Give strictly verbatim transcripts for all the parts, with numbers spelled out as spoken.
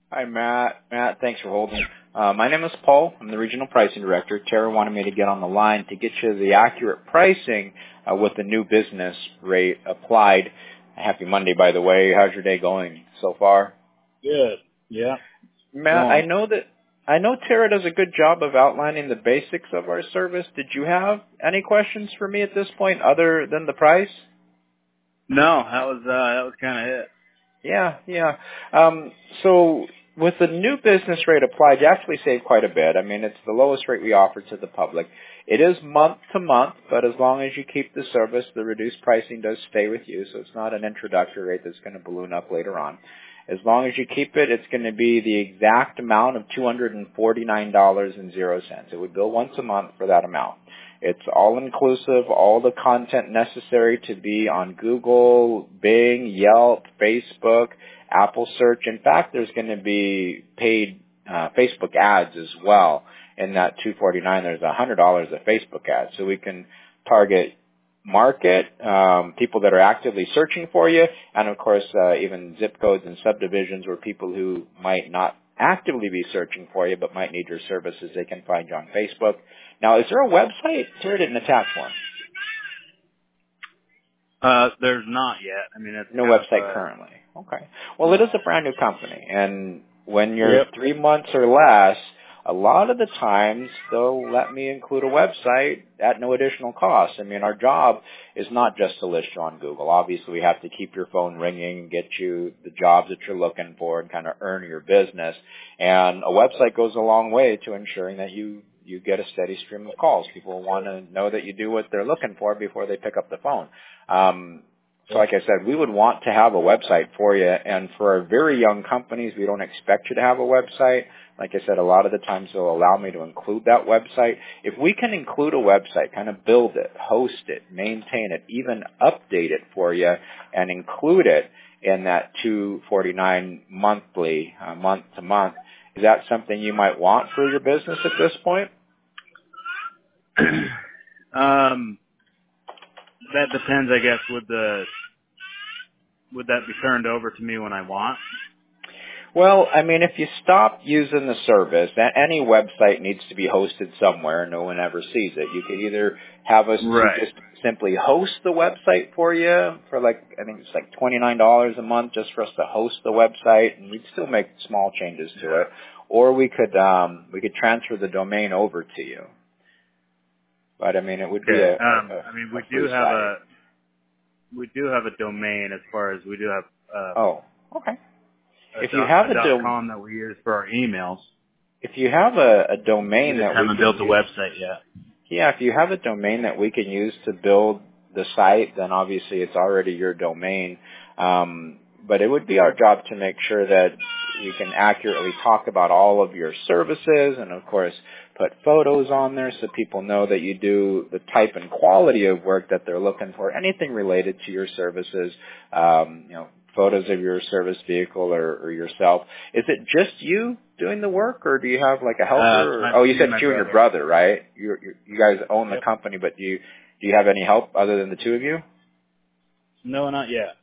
Hi, Matt. Matt, thanks for holding. Uh, my name is Paul. I'm the Regional Pricing Director. Tara wanted me to get on the line to get you the accurate pricing uh, with the new business rate applied. Happy Monday, by the way. How's your day going so far? Good. Yeah. Matt, I know that I know Tara does a good job of outlining the basics of our service. Did you have any questions for me at this point other than the price? No, that was uh, that was kind of it. Yeah, yeah. Um, so with the new business rate applied, you actually save quite a bit. I mean, it's the lowest rate we offer to the public. It is month to month, but as long as you keep the service, the reduced pricing does stay with you, so it's not an introductory rate that's going to balloon up later on. As long as you keep it, it's going to be the exact amount of two hundred forty-nine dollars and zero cents. It would bill once a month for that amount. It's all inclusive, all the content necessary to be on Google, Bing, Yelp, Facebook, Apple Search. In fact, there's going to be paid uh, Facebook ads as well. In that two hundred forty-nine dollars, there's one hundred dollars of Facebook ads. So we can target market, um, people that are actively searching for you, and of course uh, even zip codes and subdivisions where people who might not actively be searching for you but might need your services, they can find you on Facebook. Now, is there a website? Tara didn't attach one. Uh, there's not yet. I mean, it's No kind website of, uh, currently. Okay. Well, it is a brand new company, and when you're Yep. three months or less, a lot of the times they'll let me include a website at no additional cost. I mean, our job is not just to list you on Google. Obviously, we have to keep your phone ringing, get you the jobs that you're looking for, and kind of earn your business. And a website goes a long way to ensuring that you you get a steady stream of calls. People want to know that you do what they're looking for before they pick up the phone. Um, so like I said, we would want to have a website for you. And for our very young companies, we don't expect you to have a website. Like I said, a lot of the times they'll allow me to include that website. If we can include a website, kind of build it, host it, maintain it, even update it for you and include it in that two hundred forty-nine dollars monthly, uh, month to month, is that something you might want for your business at this point? um, that depends, I guess. Would the would that be turned over to me when I want? Well, I mean, if you stop using the service, a- any website needs to be hosted somewhere. No one ever sees it. You could either have us to Right. just simply host the website for you for like, I think it's like twenty-nine dollars a month just for us to host the website, and we'd still make small changes to it. Or we could, um, we could transfer the domain over to you. But I mean, it would be Okay. a, Um, a, I mean, a we do free have site. a we do have a domain as far as we do have uh, Oh, okay. a, If you dot, have a a dot dom- com that we use for our emails. if you have a, a We domain just that we haven't can built a use, website yet. yeah, if you have a domain that we can use to build the site, then obviously it's already your domain. Um, but it would be our job to make sure that we can accurately talk about all of your services and, of course, put photos on there so people know that you do the type and quality of work that they're looking for, anything related to your services, um, you know, photos of your service vehicle or, or yourself. Is it just you doing the work, or do you have like a Uh, it's helper? Or, my, oh, you me said and my you and your brother. brother, right? You you you guys own the Yep. company, but do you do you have any help other than the two of you? No, not yet.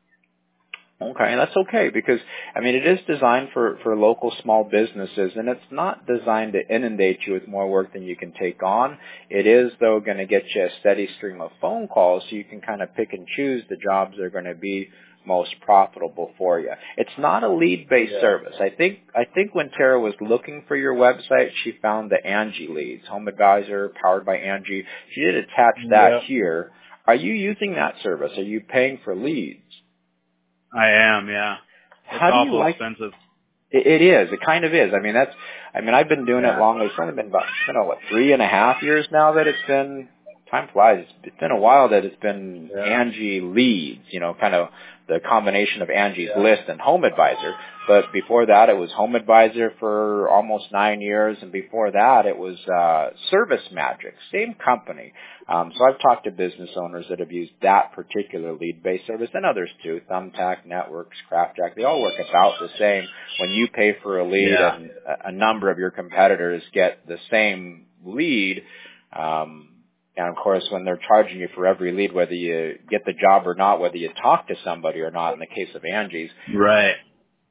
Okay, that's okay because I mean it is designed for for local small businesses, and it's not designed to inundate you with more work than you can take on. It is though going to get you a steady stream of phone calls, so you can kind of pick and choose the jobs that are going to be most profitable for you. It's not a lead-based Yeah. service. I think I think when Tara was looking for your website, she found the Angie leads, Home Advisor, powered by Angie. She did attach that Yep. here. Are you using that service? Are you paying for leads? I am. Yeah. It's How do you awful like? expensive. It, it is. It kind of is. I mean, that's. I mean, I've been doing it Yeah. long. It's only been about, I don't know, what, three and a half years now that it's been. Time flies. It's, it's been a while that it's been Yeah. Angie leads. You know, kind of the combination of Angie's Yeah. List and Home Advisor. But before that, it was Home Advisor for almost nine years, and before that, it was uh, Service Magic, same company. Um, so I've talked to business owners that have used that particular lead-based service, and others too, Thumbtack, Networks, CraftJack. They all work about the same. When you pay for a lead Yeah. and a a number of your competitors get the same lead, um, and of course when they're charging you for every lead, whether you get the job or not, whether you talk to somebody or not, in the case of Angie's, Right.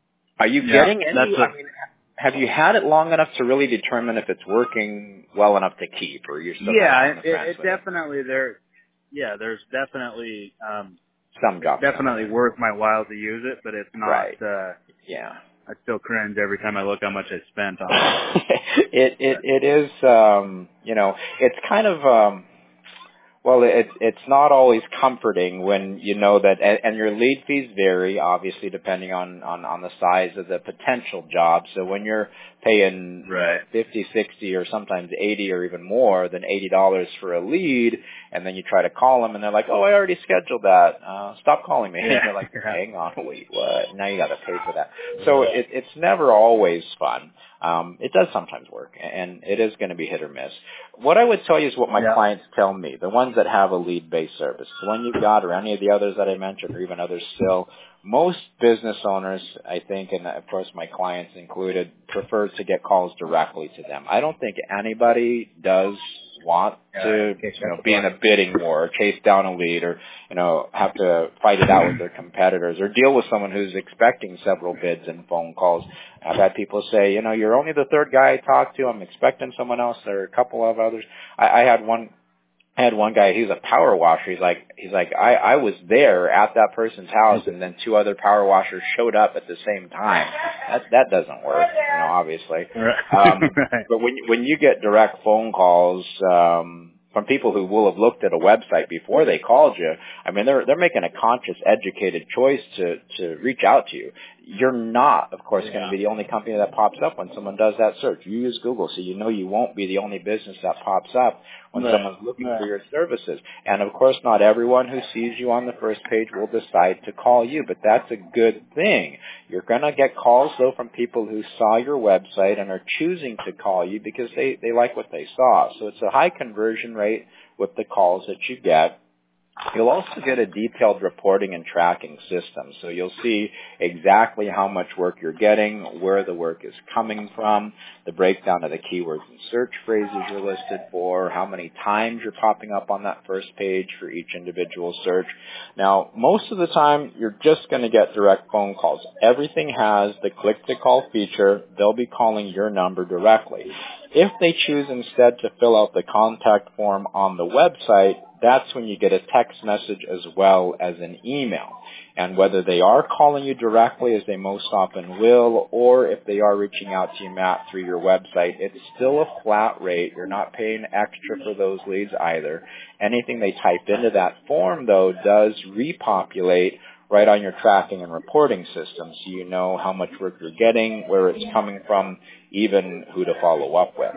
Are you yeah, getting any? that's a, I mean, have you had it long enough to really determine if it's working well enough to keep, or you're still yeah, kind of on the it, fence it with it? definitely there. Yeah, there's definitely um, Some it's jobs coming definitely in. worth my while to use it, but it's not. Right. Uh, Yeah. I still cringe every time I look how much I spent on it. it it it is um you know, it's kind of um well, it, it's not always comforting when you know that, and, and your lead fees vary, obviously, depending on, on, on the size of the potential job. So when you're paying you know, Right. fifty, sixty, or sometimes eighty or even more than eighty dollars for a lead, and then you try to call them and they're like, oh, I already scheduled that. Uh, stop calling me. Yeah. And you're like, hang on, wait, what? Now you got to pay for that. So it, it's never always fun. Um, it does sometimes work, and it is going to be hit or miss. What I would tell you is what my Yeah. clients tell me, the ones that have a lead-based service, the one you've got or any of the others that I mentioned or even others still, most business owners, I think, and of course my clients included, prefer to get calls directly to them. I don't think anybody does want to you know, be in a bidding war, or chase down a lead, or you know, have to fight it out with their competitors, or deal with someone who's expecting several bids and phone calls. I've had people say, you know, you're only the third guy I talked to. I'm expecting someone else. There are a couple of others. I, I had one. I had one guy. He's a power washer. He's like, he's like, I, I was there at that person's house, and then two other power washers showed up at the same time. That that doesn't work, you know, obviously. Right. Um, Right. but when when you get direct phone calls um, from people who will have looked at a website before they called you, I mean, they're they're making a conscious, educated choice to to reach out to you. You're not, of course, Yeah. going to be the only company that pops up when someone does that search. You use Google, so you know you won't be the only business that pops up when Right. someone's looking Right. for your services. And of course, not everyone who sees you on the first page will decide to call you, but that's a good thing. You're going to get calls, though, from people who saw your website and are choosing to call you because they, they like what they saw. So it's a high conversion rate with the calls that you get. You'll also get a detailed reporting and tracking system. So you'll see exactly how much work you're getting, where the work is coming from, the breakdown of the keywords and search phrases you're listed for, how many times you're popping up on that first page for each individual search. Now, most of the time, you're just going to get direct phone calls. Everything has the click-to-call feature. They'll be calling your number directly. If they choose instead to fill out the contact form on the website, that's when you get a text message as well as an email. And whether they are calling you directly, as they most often will, or if they are reaching out to you, Matt, through your website, it's still a flat rate. You're not paying extra for those leads either. Anything they type into that form, though, does repopulate right on your tracking and reporting system, so you know how much work you're getting, where it's coming from, even who to follow up with.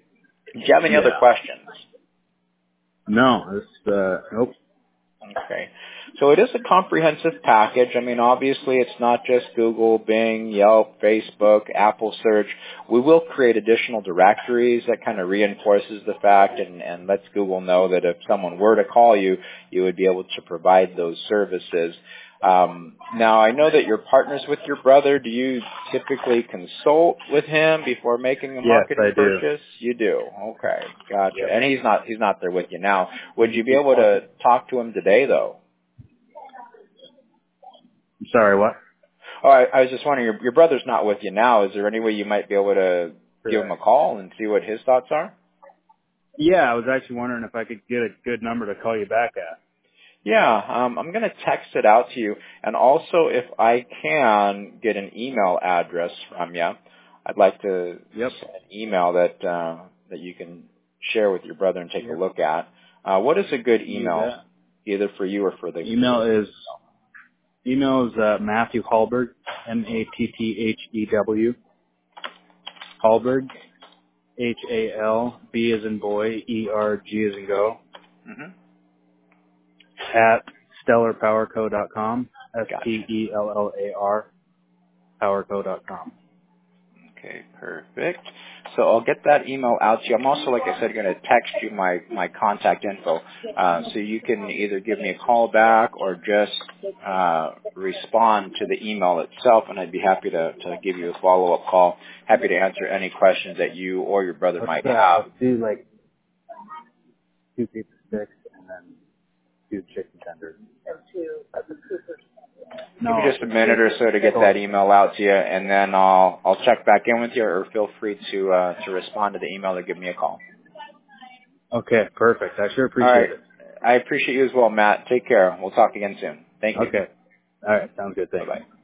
Do you have any other Yeah. questions? No, it's uh nope. Okay. So it is a comprehensive package. I mean, obviously it's not just Google, Bing, Yelp, Facebook, Apple Search. We will create additional directories that kind of reinforces the fact and, and lets Google know that if someone were to call you, you would be able to provide those services. Um, now, I know that you're partners with your brother. Do you typically consult with him before making a Yes, marketing I do. purchase? You do. Okay, gotcha. Yep. And he's not he's not there with you now. Would you be able to talk to him today, though? I'm sorry, what? Oh, I, I was just wondering. Your, your brother's not with you now. Is there any way you might be able to give him a Correct. call and see what his thoughts are? Yeah, I was actually wondering if I could get a good number to call you back at. Yeah, um, I'm going to text it out to you. And also, if I can get an email address from you, I'd like to Yep. send an email that uh, that you can share with your brother and take Yep. a look at. Uh, what is a good You email, bet. either for you or for the Email is email is uh, Matthew Hallberg, M A T T H E W, Hallberg, H A L B as in boy, E R G as in go, Mm-hmm. at stellar power co dot com, S T Gotcha. E L L A R, powerco dot com. Okay, perfect. So I'll get that email out to you. I'm also, like I said, going to text you my, my contact info. Uh, so you can either give me a call back or just uh, respond to the email itself, and I'd be happy to, to give you a follow-up call. Happy to answer any questions that you or your brother Let's, might uh, have. let's do like two pizza sticks and then two chicken tenders. No, Give me just a minute or so to get Cool. that email out to you, and then I'll I'll check back in with you, or feel free to uh, to respond to the email or give me a call. Okay, perfect. I sure appreciate All right. it. I appreciate you as well, Matt. Take care. We'll talk again soon. Thank you. Okay. All right, sounds good. Thanks. Bye-bye.